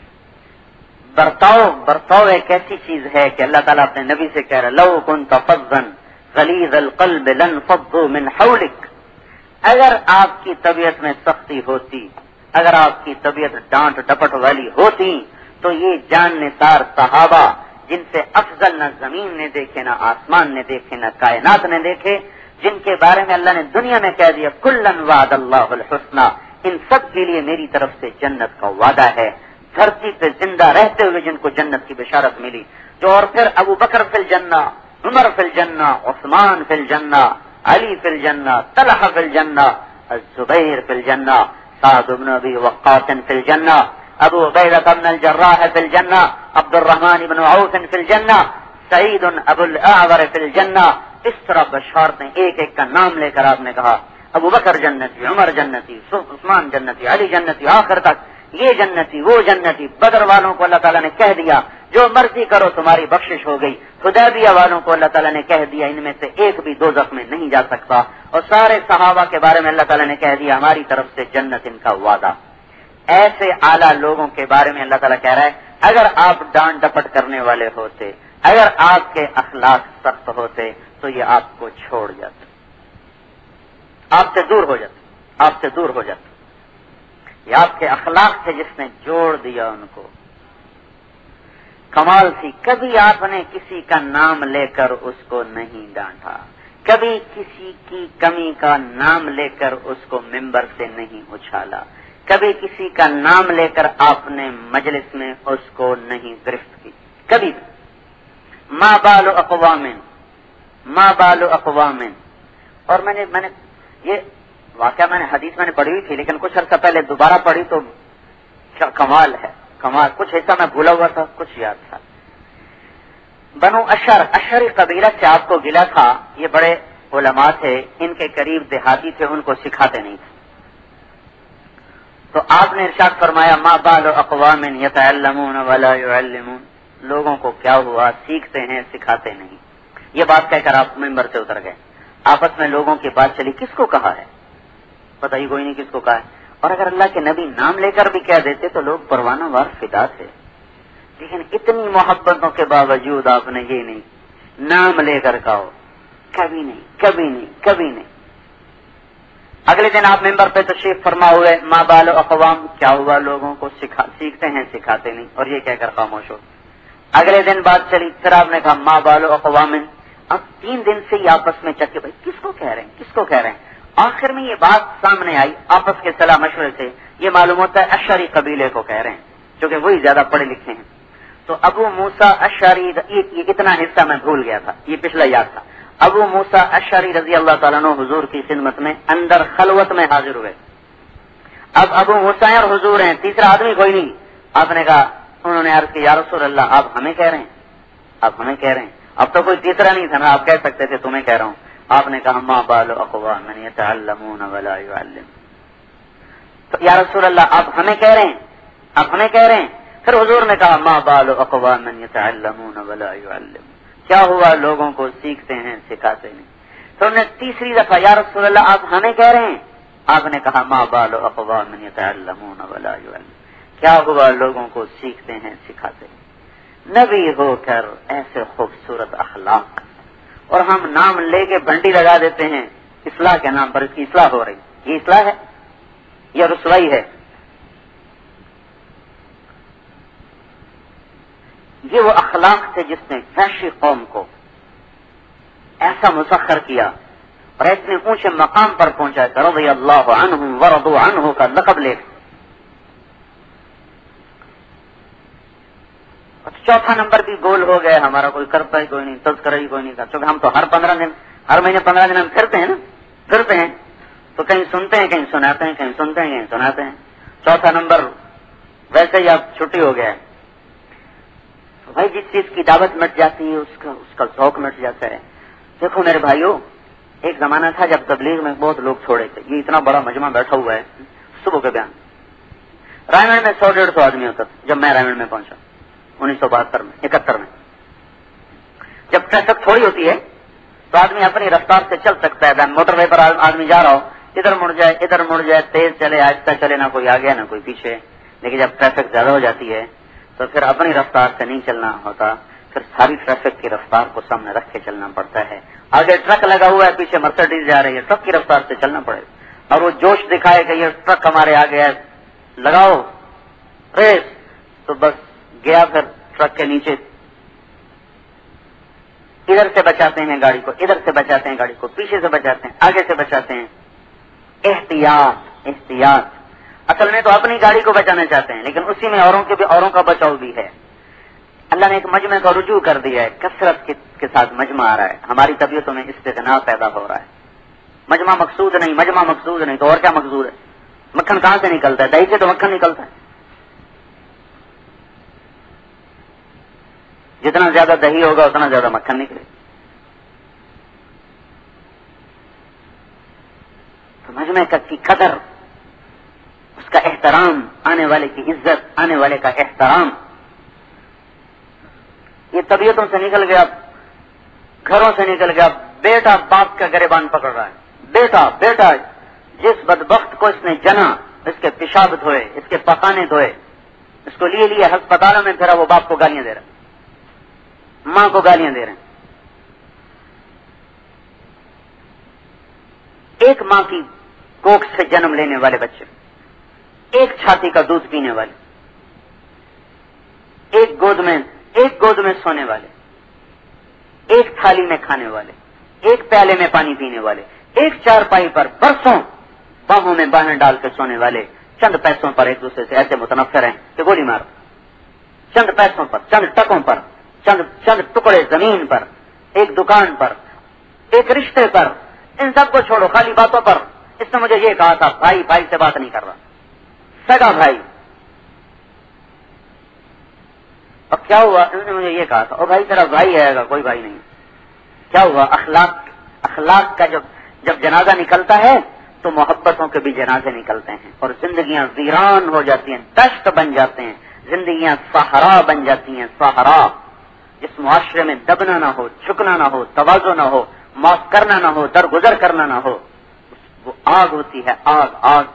برتاؤ ایک ایسی چیز ہے کہ اللہ تعالیٰ اپنے نبی سے کہہ رہا لو کنت فظا غلیظ القلب لانفضوا من حولک. اگر آپ کی طبیعت میں سختی ہوتی، اگر آپ کی طبیعت ڈانٹ ڈپٹ والی ہوتی تو یہ جان نثار صحابہ جن سے افضل نہ زمین نے دیکھے، نہ آسمان نے دیکھے، نہ کائنات نے دیکھے، جن کے بارے میں اللہ نے دنیا میں کہہ دیا کلن وعد اللہ الحسنى، ان سب کے لیے میری طرف سے جنت کا وعدہ ہے. دھرتی پہ زندہ رہتے ہوئے جن کو جنت کی بشارت ملی. جو اور پھر ابو بکر فی الجنہ، عمر فی الجنہ، عثمان فی الجنہ، علی فی الجنہ، طلحہ فی الجنہ، الزبیر فی الجنہ، سعد بن ابی وقاص فی الجنہ، ابو عبیدہ بن الجراح فی الجنہ، عبد الرحمن بن عوف فی الجنہ، سعید ابو الاعور فی الجنہ. اس طرح بشارتیں ایک ایک کا نام لے کر آپ نے کہا ابو بکر جنتی، عمر جنتی، عثمان جنتی، علی جنتی، آخر تک یہ جنتی وہ جنتی. بدر والوں کو اللہ تعالیٰ نے کہہ دیا جو مرضی کرو تمہاری بخشش ہو گئی. حدیبیہ والوں کو اللہ تعالیٰ نے کہہ دیا ان میں سے ایک بھی دوزخ میں نہیں جا سکتا. اور سارے صحابہ کے بارے میں اللہ تعالیٰ نے کہہ دیا ہماری طرف سے جنت ان کا وعدہ. ایسے اعلیٰ لوگوں کے بارے میں اللہ تعالیٰ کہہ رہا ہے اگر آپ ڈانٹ ڈپٹ کرنے والے ہوتے، اگر آپ کے اخلاق سخت ہوتے تو یہ آپ کو چھوڑ جاتے، آپ سے دور ہو جاتے، آپ سے دور ہو جاتے. یہ آپ کے اخلاق سے جس نے جوڑ دیا ان کو. کمال تھی، کبھی آپ نے کسی کا نام لے کر اس کو نہیں ڈانٹا، کبھی کسی کی کمی کا نام لے کر اس کو ممبر سے نہیں اچھالا، کبھی کسی کا نام لے کر آپ نے مجلس میں اس کو نہیں گرفت کی، کبھی بھی. ما بال اقوام. اور میں نے یہ واقعہ میں نے حدیث میں نے پڑھی ہوئی تھی لیکن کچھ عرصہ پہلے دوبارہ پڑھی تو کمال ہے، کمال. کچھ ایسا میں بھولا ہوا تھا، کچھ یاد تھا. بنو اشری قبیلہ سے آپ کو گلا تھا. یہ بڑے علماء تھے، ان کے قریب دیہاتی تھے، ان کو سکھاتے نہیں تھے. تو آپ نے ارشاد فرمایا ما بال اقوام یتعلمون ولا يعلمون. لوگوں کو کیا ہوا، سیکھتے ہیں سکھاتے نہیں. یہ بات کہہ کر آپ ممبر سے اتر گئے. آپس میں لوگوں کی بات چلی کس کو کہا ہے, پتہ ہی کوئی نہیں کس کو کہا ہے. اور اگر اللہ کے نبی نام لے کر بھی کہہ دیتے تو لوگ پروانہ وار فدا تھے. لیکن اتنی محبتوں کے باوجود آپ نے یہ نہیں نام لے کر کہو, کبھی نہیں کبھی نہیں کبھی نہیں. اگلے دن آپ ممبر پہ تشریف فرما ہوئے, ما بال اقوام, کیا ہوا لوگوں کو سیکھتے ہیں سکھاتے نہیں, اور یہ کہہ کر خاموش ہو. اگلے دن بات چلی, پھر آپ نے کہا ما بال اقوام. اب 3 دن سے یہ آپس میں چکے بھائی کس کو کہہ رہے ہیں کس کو کہہ رہے ہیں. آخر میں یہ بات سامنے آئی آپس کے صلاح مشورے سے, یہ معلوم ہوتا ہے اشعری قبیلے کو کہہ رہے ہیں, کیونکہ وہی زیادہ پڑھے لکھے ہیں. تو ابو موسیٰ اشعری, یہ اتنا حصہ میں بھول گیا تھا, یہ پچھلا یاد تھا. ابو موسیٰ اشعری رضی اللہ تعالیٰ عنہ حضور کی خدمت میں اندر خلوت میں حاضر ہوئے. اب ابو موسیٰ اور حضور ہیں, تیسرا آدمی کوئی نہیں. آپ نے کہا, انہوں نے عرض کی یا رسول اللہ آپ ہمیں کہہ رہے ہیں, آپ ہمیں کہہ رہے ہیں. اب تو کوئی تیسرا نہیں تھا نا, آپ کہہ سکتے تھے تمہیں کہہ رہا ہوں. آپ نے کہا ما بال اقوام یتعلمون ولا يعلمون. تو یا رسول اللہ آپ ہمیں کہہ رہے ہیں, آپ ہمیں کہہ رہے ہیں. پھر حضور نے کہا ما بال اقوام یتعلمون ولا يعلمون, کیا ہوا لوگوں کو سیکھتے ہیں سکھاتے نہیں. تو انہوں نے تیسری دفعہ یا رسول اللہ آپ ہمیں کہہ رہے ہیں. آپ نے کہا ما بال اقوام یتعلمون ولا يعلمون, کیا ہوا لوگوں کو سیکھتے ہیں سکھاتے ہیں. نبی ہو کر ایسے خوبصورت اخلاق, اور ہم نام لے کے بنڈی لگا دیتے ہیں اصلاح کے نام پر. اس کی اصلاح ہو رہی, یہ اصلاح ہے یا رسوائی ہے؟ یہ وہ اخلاق تھے جس نے وحشی قوم کو ایسا مسخر کیا اور اتنے اونچے مقام پر پہنچا کہ رضی اللہ عنہم ورضوا عنہ کا لقب لے. چوتھا نمبر بھی گول ہو گیا ہمارا, کوئی کرتا ہی کوئی نہیں, تذکرہ ہی کوئی نہیں کرتا, کیونکہ ہم تو ہر 15 دن, ہر مہینے 15 دن ہم پھرتے ہیں نا, پھرتے ہیں تو کہیں سنتے ہیں کہیں سناتے ہیں, کہیں سنتے ہیں کہیں سناتے ہیں. چوتھا نمبر ویسے ہی اب چھٹی ہو گیا ہے. بھائی جس چیز کی دعوت مٹ جاتی ہے اس کا ذوق مٹ جاتا ہے. دیکھو میرے بھائیوں, ایک زمانہ تھا جب تبلیغ میں بہت لوگ چھوڑے تھے. یہ اتنا بڑا مجمع بیٹھا ہوا ہے, صبح کے بیان رائمنڈ میں 100-150 آدمی ہوتا تھا. جب میں رائمنڈ میں پہنچا 1972 میں 71 میں, جب ٹریفک تھوڑی ہوتی ہے تو آدمی اپنی رفتار سے چل سکتا ہے. موٹر وے پر آدمی جا رہا ہو, ادھر مڑ جائے, تیز چلے آہستہ چلے, نہ کوئی آگے نہ کوئی پیچھے. لیکن جب ٹریفک زیادہ ہو جاتی ہے تو پھر اپنی رفتار سے نہیں چلنا ہوتا, پھر ساری ٹریفک کی رفتار کو سامنے رکھ کے چلنا پڑتا ہے. آگے ٹرک لگا ہوا ہے, پیچھے مرسڈیز جا رہی ہے, ٹرک کی رفتار سے چلنا پڑے گا. اور وہ جوش دکھائے کہ یہ ٹرک ہمارے آگے ہے, لگاؤ ریس, تو بس گیا. پھر ٹرک کے نیچے ادھر سے بچاتے ہیں گاڑی کو, ادھر سے بچاتے ہیں گاڑی کو, پیچھے سے بچاتے ہیں, آگے سے بچاتے ہیں. احتیاط احتیاط. اصل میں تو اپنی گاڑی کو بچانا چاہتے ہیں, لیکن اسی میں اوروں کا بچاؤ بھی ہے. اللہ نے ایک مجمع کا رجوع کر دیا ہے, کثرت کے ساتھ مجمع آ رہا ہے. ہماری طبیعتوں میں استغنا پیدا ہو رہا ہے. مجمع مقصود نہیں تو اور کیا مقصود ہے؟ مکھن کہاں سے نکلتا ہے؟ دہی سے تو مکھن نکلتا ہے. جتنا زیادہ دہی ہوگا اتنا زیادہ مکھن نکلے. تو مجمع کی قدر, اس کا احترام, آنے والے کی عزت, آنے والے کا احترام, یہ طبیعتوں سے نکل گیا, گھروں سے نکل گیا. بیٹا باپ کا گریبان پکڑ رہا ہے. بیٹا جس بدبخت کو اس نے جنا, اس کے پیشاب دھوئے, اس کے پخانے دھوئے, اس کو لیے ہسپتالوں میں پھرا, وہ باپ کو گالیاں دے رہا ہے, ماں کو گالیاں دے رہے ہیں. ایک ماں کی کوکھ سے جنم لینے والے بچے, ایک چھاتی کا دودھ پینے والے, ایک گود میں سونے والے, ایک تھالی میں کھانے والے, ایک پیالے میں پانی پینے والے, ایک چارپائی پر برسوں باہوں میں باہیں ڈال کے سونے والے, چند پیسوں پر ایک دوسرے سے ایسے متنفر ہیں کہ گولی مارو. چند پیسوں پر, چند ٹکوں پر, چند ٹکڑے زمین پر, ایک دکان پر, ایک رشتے پر. ان سب کو چھوڑو, خالی باتوں پر. اس نے مجھے یہ کہا تھا, بھائی سے بات نہیں کر رہا, سگا بھائی. اب کیا ہوا؟ انہوں نے مجھے یہ کہا تھا, او بھائی تیرا بھائی آئے گا, کوئی بھائی نہیں. کیا ہوا؟ اخلاق کا جب جنازہ نکلتا ہے تو محبتوں کے بھی جنازے نکلتے ہیں, اور زندگیاں ویران ہو جاتی ہیں, دشت بن جاتے ہیں, زندگیاں صحرا بن جاتی ہیں, صحرا. جس معاشرے میں دبنا نہ ہو، جھکنا نہ ہو، تواضع نہ ہو، معاف کرنا نہ ہو، درگزر کرنا نہ ہو، وہ آگ ہوتی ہے، آگ آگ۔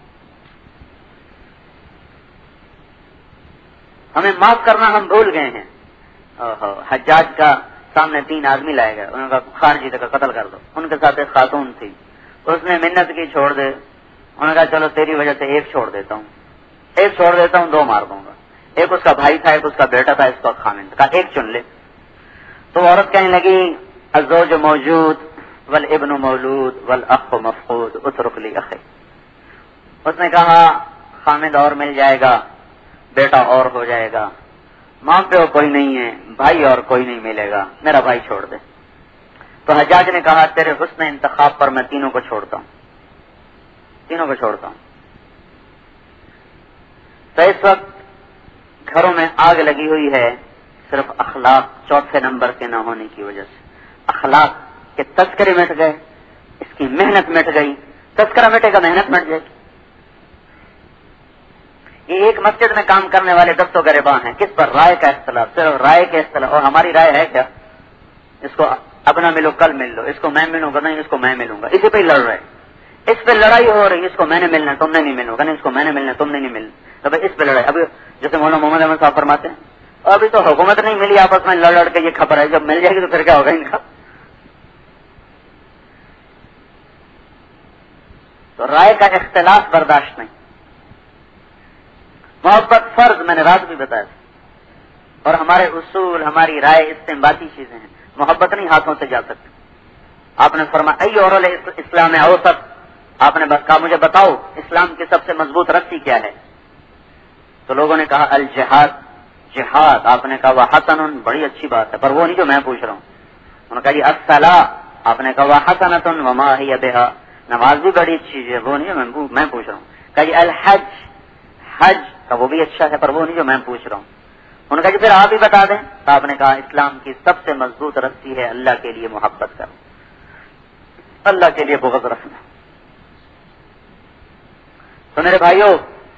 ہمیں معاف کرنا ہم بھول گئے ہیں۔ حجاج کا سامنے 3 آدمی لائے گئے، انہوں نے کہا خارجی کا قتل کر دو۔ ان کے ساتھ ایک خاتون تھی، اس نے منت کی چھوڑ دے، انہوں نے کہا چلو تیری وجہ سے ایک چھوڑ دیتا ہوں، 2 مار دوں گا۔ ایک اس کا بھائی تھا، ایک اس کا بیٹا تھا، اس کا خامند، کہا ایک چن لے۔ تو عورت کہنے لگی الزوج موجود والابن مولود والاخ مفقود اترک لی اخی۔ اس نے کہا خامند اور مل جائے گا، بیٹا اور ہو جائے گا، ماں پیو کوئی نہیں ہے، بھائی اور کوئی نہیں ملے گا، میرا بھائی چھوڑ دے۔ تو حجاج نے کہا تیرے حسن انتخاب پر میں تینوں کو چھوڑتا ہوں۔ تو اس وقت گھروں میں آگ لگی ہوئی ہے صرف اخلاق 4 نمبر کے نہ ہونے کی وجہ سے۔ اخلاق کے تذکرے مٹ گئے، اس کی محنت مٹ گئی۔ تذکرہ مٹے گا، محنت مٹ جائے گی۔ یہ ایک مسجد میں کام کرنے والے 10 تو گریباں ہیں، کس پر؟ رائے کا اختلاف، صرف رائے کے اختلاف۔ اور ہماری رائے ہے کیا؟ اس کو اب نہ ملو کل مل لو، اس کو میں ملوں گا، نہیں اس کو میں ملوں گا، اسی پہ ہی لڑ رہے۔ اس پہ لڑائی ہو رہی، اس کو میں نے ملنا تم نے نہیں ملوں گا، نہیں اس کو میں نے ملنا تم نے نہیں ملنا، تو بھائی اس پہ لڑائی۔ ابھی جیسے مولانا محمد احمد صاحب فرماتے ہیں ابھی تو حکومت نہیں ملی، آپس میں لڑ کے یہ خبر ہے، جب مل جائے گی تو پھر کیا ہوگا ان کا؟ تو رائے کا اختلاف برداشت نہیں۔ محبت فرض، میں نے رات بھی بتایا، اور ہمارے اصول، ہماری رائے استنباطی چیزیں ہیں، محبت نہیں ہاتھوں سے جا سکتی۔ آپ نے فرمایا ای اور اسلام اوسط، آپ نے کہا مجھے بتاؤ اسلام کی سب سے مضبوط رسی کیا ہے؟ تو لوگوں نے کہا الجہاد، جہاد۔ آپ نے کہا وہ حسن، بڑی اچھی بات ہے، پر وہ نہیں جو میں پوچھ رہا ہوں۔ انہوں نے کہا جی الصلاۃ، آپ نے کہا وہ حسنۃ وما ہی بہا، نماز بھی بڑی اچھی ہے، وہ نہیں جو میں پوچھ رہا ہوں۔ کہا جی الحج، حج کا وہ بھی اچھا ہے، پر وہ نہیں جو میں پوچھ رہا ہوں۔ انہوں نے کہا جی پھر آپ ہی بتا دیں۔ تو آپ نے کہا اسلام کی سب سے مضبوط رسی ہے اللہ کے لیے محبت کرو، اللہ کے لیے بغض رکھنا۔ تو میرے بھائیوں،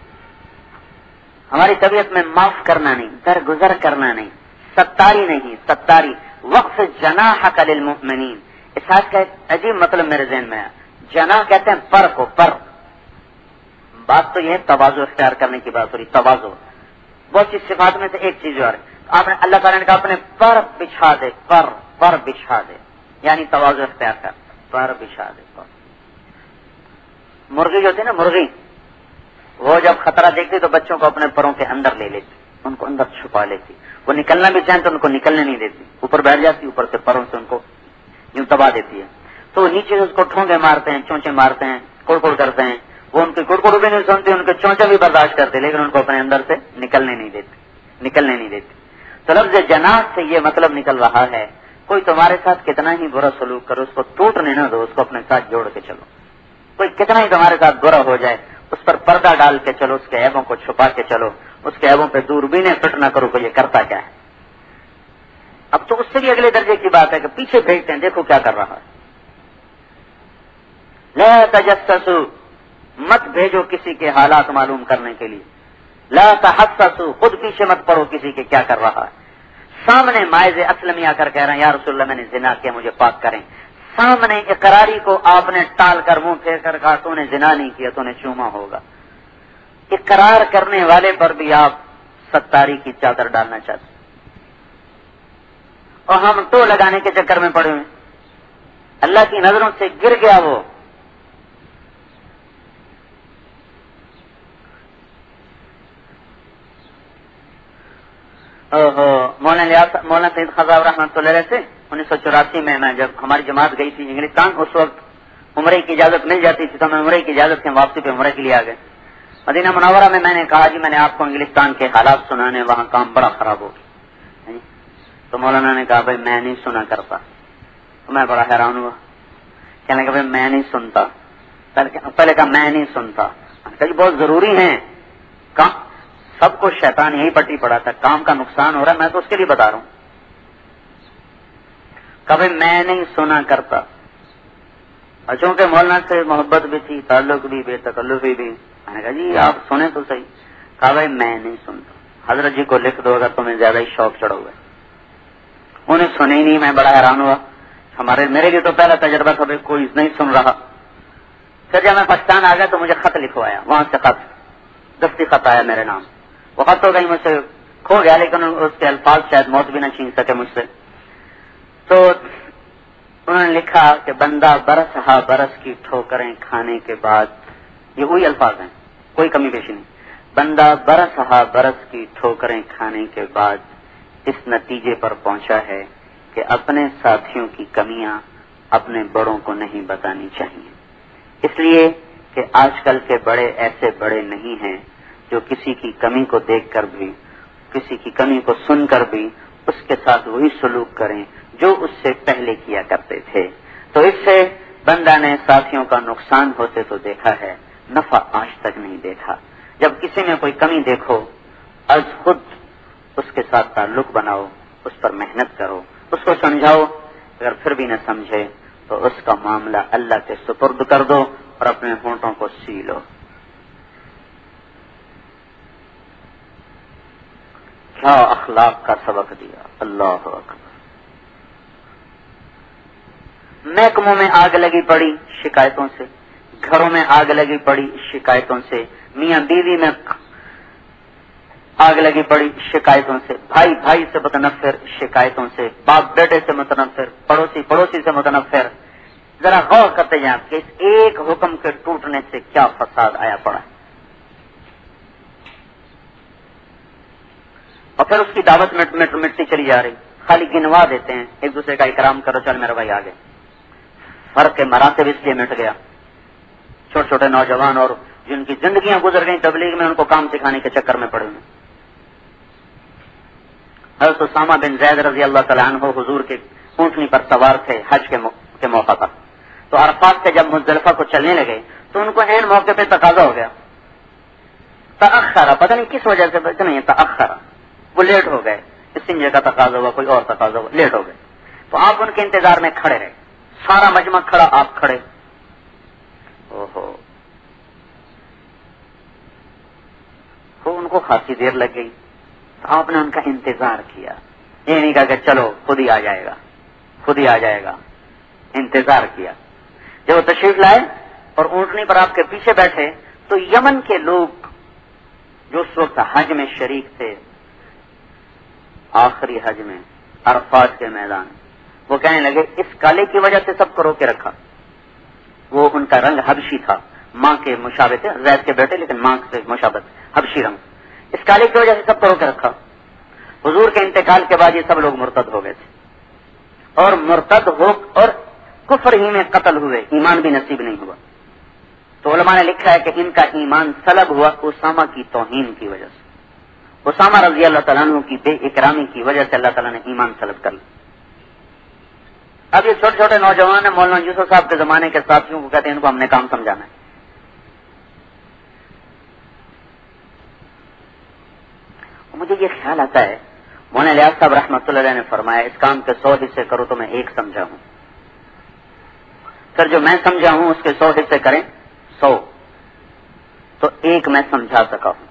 ہماری طبیعت میں معاف کرنا نہیں، درگزر کرنا نہیں، ستاری نہیں، ستاری وقف جناحک للمؤمنین۔ اس حج کا ایک عجیب مطلب میرے ذہن میں ہے، جناح کہتے ہیں پر کو، پر۔ بات تو یہ ہے تواضع اختیار کرنے کی بات ہو رہی، تواضع۔ بہت سی صفات میں سے ایک چیز جو آ رہی، آپ نے اللہ تعالیٰ نے کہا اپنے پر بچھا دے، پر بچھا دے، یعنی تواضع اختیار کر، پر بچھا دے۔ پر مرغی جو تھی نا، مرغی وہ جب خطرہ دیکھتی تو بچوں کو اپنے پروں کے اندر لے لیتی، ان کو اندر چھپا لیتی، وہ نکلنا بھی چاہیں تو ان کو نکلنے نہیں دیتی، اوپر بیٹھ جاتی، اوپر سے پروں سے ان کو یوں دبا دیتی ہے۔ تو نیچے سے اس کو ٹھونگے مارتے ہیں، چونچے مارتے ہیں، کڑکڑ کرتے ہیں، وہ ان کی کڑکڑ بھی نہیں سنتی، ان کے چونچے بھی برداشت کرتے، لیکن ان کو اپنے اندر سے نکلنے نہیں دیتی۔ تو لفظ جناح سے یہ مطلب نکل رہا ہے، کوئی تمہارے ساتھ کتنا ہی برا سلوک کرو، اس کو ٹوٹنے نہ دو، اس کو اپنے ساتھ جوڑ کے چلو۔ کوئی کتنا ہی تمہارے ساتھ برا ہو جائے، اس پر پردہ ڈال کے چلو، اس کے عیبوں کو چھپا کے چلو، اس کے عیبوں پہ دوربینیں فٹ نہ کرو کہ یہ کرتا کیا ہے۔ اب تو اس سے بھی اگلے درجے کی بات ہے کہ پیچھے بھیجتے ہیں، دیکھو کیا کر رہا ہے۔ لا تجسسوا، مت بھیجو کسی کے حالات معلوم کرنے کے لیے۔ لا تحسسوا، خود پیچھے مت پڑو کسی کے کیا کر رہا ہے۔ سامنے مائز اسلمی آ کر کہہ رہے ہیں یا رسول اللہ میں نے زنا کیا، مجھے پاک کریں۔ سامنے اقراری کو آپ نے ٹال کر منہ پھیر کر کہا تو نے زنا نہیں کیا، تو نے چوما ہوگا۔ اقرار کرنے والے پر بھی آپ ستاری کی چادر ڈالنا چاہتے، اور ہم ٹو لگانے کے چکر میں پڑے ہوئے، اللہ کی نظروں سے گر گیا وہ۔ مولانا سید خضاب رحمۃ اللہ علیہ سے 1984 میں جب ہماری جماعت گئی تھی انگلستان، اس وقت عمرے کی اجازت مل جاتی تھی، تو میں عمرے کی اجازت سے واپسی پہ عمرے کے لیے آ گئے مدینہ منورہ میں۔ میں نے کہا جی میں نے آپ کو انگلستان کے حالات سنانے، وہاں کام بڑا خراب ہو گیا۔ تو مولانا نے کہا بھائی میں نہیں سنا کرتا، تو میں بڑا حیران ہوا، کہنے لگا بھائی میں نہیں سنتا، پہلے کہا میں نہیں سنتا، کہ بہت ضروری ہے کام، سب کو شیطان یہی پٹی پڑا تھا، کام کا نقصان ہو رہا ہے، میں تو اس کے لیے بتا رہا ہوں۔ کبھی میں نہیں سنا کرتا، اور چونکہ مولانا سے محبت بھی تھی، تعلق بھی، بے تکلفی بھی، میں نے کہا جی آپ سنیں تو صحیح۔ کہا بھائی میں نہیں سنتا، حضرت جی کو لکھ دو اگر تمہیں زیادہ ہی شوق چڑھا ہوا ہے۔ انہیں سنے ہی نہیں. میں بڑا حیران ہوا. میرے لیے تو پہلا تجربہ تھا, کوئی نہیں سن رہا. پھر جب میں پاکستان آ گیا تو مجھے خط لکھوایا, وہاں سے خط دستی خط آیا میرے نام. وہ خط تو کہیں مجھ سے کھو گیا, لیکن اس کے الفاظ شاید موت بھی نہ چھین سکے مجھ سے. تو انہوں نے لکھا کہ بندہ برس ہا برس کی ٹھوکریں کھانے کے بعد, یہ وہی الفاظ ہیں, کوئی کمی بیشی نہیں. بندہ برس ہا برس کی ٹھوکریں کھانے کے بعد اس نتیجے پر پہنچا ہے کہ اپنے ساتھیوں کی کمیاں اپنے بڑوں کو نہیں بتانی چاہیے, اس لیے کہ آج کل کے بڑے ایسے بڑے نہیں ہیں جو کسی کی کمی کو دیکھ کر بھی, کسی کی کمی کو سن کر بھی اس کے ساتھ وہی سلوک کریں جو اس سے پہلے کیا کرتے تھے. تو اس سے بندہ نے ساتھیوں کا نقصان ہوتے تو دیکھا ہے, نفع آج تک نہیں دیکھا. جب کسی میں کوئی کمی دیکھو, از خود اس کے ساتھ تعلق بناؤ, اس پر محنت کرو, اس کو سمجھاؤ. اگر پھر بھی نہ سمجھے تو اس کا معاملہ اللہ کے سپرد کر دو اور اپنے ہونٹوں کو سی لو. کیا اخلاق کا سبق دیا, اللہ اکبر. محکموں میں آگ لگی پڑی شکایتوں سے, گھروں میں آگ لگی پڑی شکایتوں سے, میاں بیوی میں آگ لگی پڑی شکایتوں سے, بھائی بھائی سے متنفر شکایتوں سے, باپ بیٹے سے متنفر, پڑوسی پڑوسی سے متنفر. ذرا غور کرتے جائیں کہ اس ایک حکم کے ٹوٹنے سے کیا فساد آیا پڑا ہے. اور پھر اس کی دعوت مٹتی چلی جا رہی, خالی گنوا دیتے ہیں, ایک دوسرے کا اکرام کرو, چل میرا بھائی آگے. فرق کے مراتب اس لیے مٹ گیا. چھوٹے چھوٹے نوجوان اور جن کی زندگیاں گزر گئیں تبلیغ میں, ان کو کام سکھانے کے چکر میں پڑے ہوئے. حضرت اسامہ بن زید رضی اللہ تعالیٰ عنہ حضور کے اونٹنی پر سوار تھے حج کے موقع پر. تو عرفات سے جب مزدلفہ کو چلنے لگے تو ان کو عین موقع پہ تقاضا ہو گیا. تاخر, پتہ نہیں کس وجہ سے, نہیں تاخر, وہ لیٹ ہو گئے. اس سنجے کا تقاضا ہوا, کوئی اور تقاضا ہوا, لیٹ ہو گئے. تو آپ ان کے انتظار میں کھڑے رہے, سارا مجمع کھڑا, آپ کھڑے. اوہو, تو ان کو خاصی دیر لگ گئی. تو آپ نے ان کا انتظار کیا, یہ نہیں کہا کہ چلو خود ہی آ جائے گا, خود ہی آ جائے گا. انتظار کیا. جب وہ تشریف لائے اور اونٹنی پر آپ کے پیچھے بیٹھے تو یمن کے لوگ جو اس وقت حج میں شریک تھے, آخری حج میں عرفات کے میدان, وہ کہنے لگے اس کالے کی وجہ سے سب کو روکے رکھا. وہ ان کا رنگ حبشی تھا, ماں کے مشابہ تھے, زید کے بیٹے لیکن ماں سے مشابت, حبشی رنگ. اس کالے کی وجہ سے سب کو روکے رکھا. حضور کے انتقال کے بعد یہ سب لوگ مرتد ہو گئے تھے, اور مرتد ہو اور کفر ہی میں قتل ہوئے, ایمان بھی نصیب نہیں ہوا. تو علماء نے لکھا ہے کہ ان کا ایمان سلب ہوا اسامہ کی توہین کی وجہ سے. اسامہ رضی اللہ تعالیٰ عنہ کی بے اکرامی کی وجہ سے اللہ تعالیٰ نے ایمان سلب کر لیا. اب یہ چھوٹے چھوٹے نوجوان ہیں, مولانا یوسف صاحب کے زمانے کے ساتھیوں کو کہتے ہیں ان کو ہم نے کام سمجھانا ہے. مجھے یہ خیال آتا ہے, مولانا الیاس صاحب رحمۃ اللہ علیہ نے فرمایا اس کام کے 100 حصے کرو تو میں ایک سمجھا ہوں, پھر جو میں سمجھا ہوں اس کے 100 حصے کریں 100, تو ایک میں سمجھا سکا ہوں.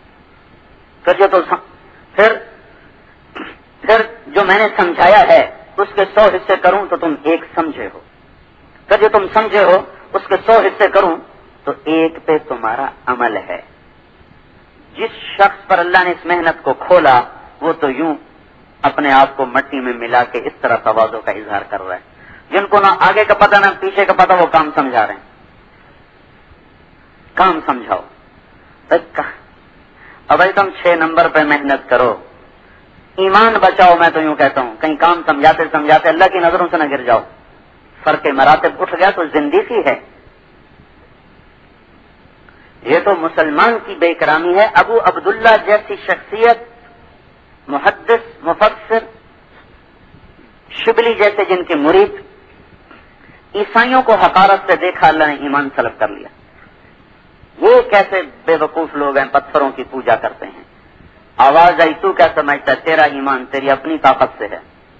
پھر جو میں نے سمجھایا ہے اس کے 100 حصے کروں تو تم ایک سمجھے ہو. پھر جو تم سمجھے ہو اس کے 100 حصے کروں تو ایک پہ تمہارا عمل ہے. جس شخص پر اللہ نے اس محنت کو کھولا وہ تو یوں اپنے آپ کو مٹی میں ملا کے اس طرح تواضع کا اظہار کر رہا ہے. جن کو نہ آگے کا پتہ نہ پیچھے کا پتہ, وہ کام سمجھا رہے ہیں. کام سمجھاؤ. اب بھائی تم 6 نمبر پہ محنت کرو, ایمان بچاؤ. میں تو یوں کہتا ہوں کہیں کام سمجھاتے سمجھاتے اللہ کی نظروں سے نہ گر جاؤ. فرق مراتب اٹھ گیا تو زندگی ہے. یہ تو مسلمان کی بے اکرامی ہے. ابو عبداللہ جیسی شخصیت, محدث مفسر, شبلی جیسے جن کے مرید, عیسائیوں کو حقارت سے دیکھا, اللہ نے ایمان سلب کر لیا. یہ کیسے بے وقوف لوگ ہیں, پتھروں کی پوجا کرتے ہیں. آواز آئی تو کیا سمجھتا ہے, تیرا ایمان تیری اپنی طاقت سے ہے.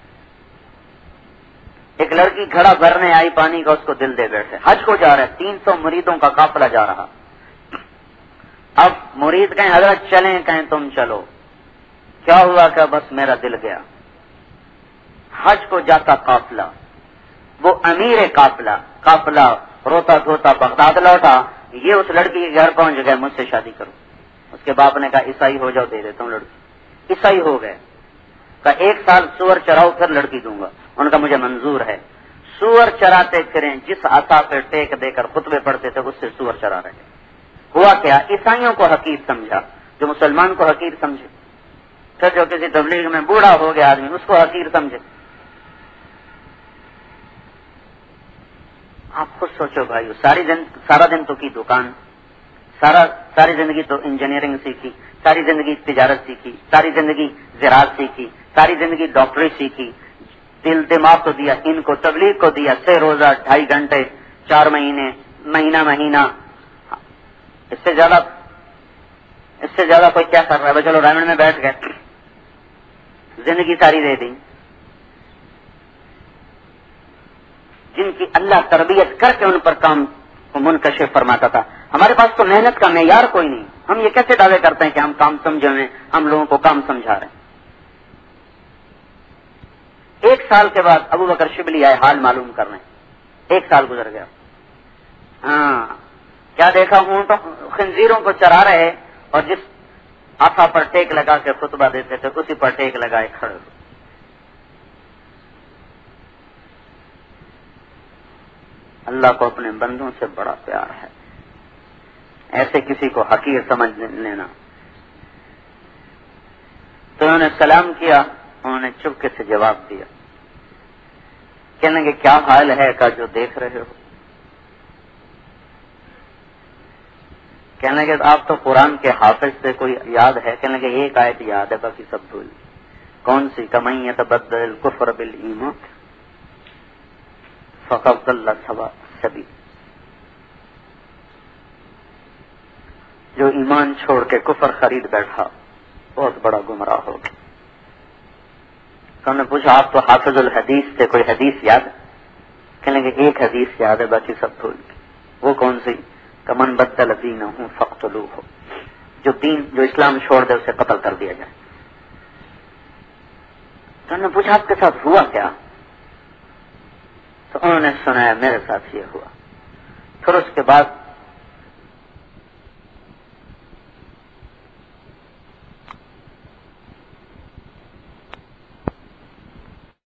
ایک لڑکی گھڑا بھرنے آئی پانی کا, اس کو دل دے بیٹھے. حج کو جا رہے, 300 مریدوں کا قافلہ جا رہا. اب مرید کہیں حضرت چلیں, کہیں تم چلو. کیا ہوا کہ بس میرا دل گیا. حج کو جاتا قافلہ، وہ امیر قافلہ روتا دھوتا بغداد لوٹا، یہ اس لڑکی کے گھر پہنچ گئے مجھ سے شادی کرو۔ اس کے باپ نے کہا عیسائی ہو جاؤ، دے دیتا ہوں لڑکی۔ عیسائی ہو گئے، کہا 1 سال سور چراؤ پھر لڑکی دوں گا۔ ان کا مجھے منظور ہے۔ سور چراتے پھریں، جس عصا پہ ٹیک دے کر خطبے پڑھتے تھے اس سے سور چرا رہے۔ ہوا کیا، عیسائیوں کو حقیر سمجھا جو مسلمان کو حقیر سمجھے، پھر جو کسی تبلیغ میں بوڑھا ہو گیا آدمی اس کو حقیر سمجھے۔ آپ خود سوچو بھائی، سارا دن تو کی دکان، ساری زندگی تو انجینئرنگ سیکھی، ساری زندگی تجارت سیکھی، ساری زندگی زراعت سیکھی، ساری زندگی ڈاکٹری سیکھی، دل دماغ کو دیا، ان کو تبلیغ کو دیا، 6 روزہ 2.5 گھنٹے 4 مہینے، مہینہ، اس سے زیادہ کوئی کیا کر رہا ہے؟ چلو رائمنڈ میں بیٹھ گئے، زندگی ساری دے دی۔ جن کی اللہ تربیت کر کے ان پر کام کو منکشف فرماتا تھا۔ ہمارے پاس تو محنت کا معیار کوئی نہیں، ہم یہ کیسے دعوے کرتے ہیں کہ ہم کام سمجھے ہوئے، ہم لوگوں کو کام سمجھا رہے ہیں۔ 1 سال کے بعد ابو بکر شبلی آئے حال معلوم کرنے، 1 سال گزر گیا۔ ہاں کیا دیکھا، اونٹوں خنزیروں کو چرا رہے اور جس آفا پر ٹیک لگا کے خطبہ دیتے تھے اسی پر ٹیک لگائے کھڑے ہوئے۔ اللہ کو اپنے بندوں سے بڑا پیار ہے، ایسے کسی کو حقیر سمجھ لینا۔ تو انہوں نے سلام کیا، انہوں نے چپکے سے جواب دیا، کہنے لگے کیا حال ہے کا جو دیکھ رہے ہو؟ کہنے لگے آپ تو قرآن کے حافظ سے کوئی یاد ہے؟ کہنے لگے 1 آیت یاد ہے، باقی سب بھول۔ کون سی؟ کمن یتبدل الکفر بالایمان فقد ضل سواء السبیل، جو ایمان چھوڑ کے کفر خرید بیٹھا بہت بڑا گمراہ ہو گیا۔ تو ہم نے پوچھا آپ تو حافظ الحدیث تھے، کوئی حدیث یاد؟ کہنے لگے 1 حدیث یاد ہے، باقی سب بھول گئے۔ وہ کون سی؟ کمن بدل دینہ فاقتلوہ، جو اسلام چھوڑ دے اسے قتل کر دیا جائے۔ تو ہم نے پوچھا آپ کے ساتھ ہوا کیا؟ تو انہوں نے سنایا میرے ساتھ یہ ہوا۔ پھر اس کے بعد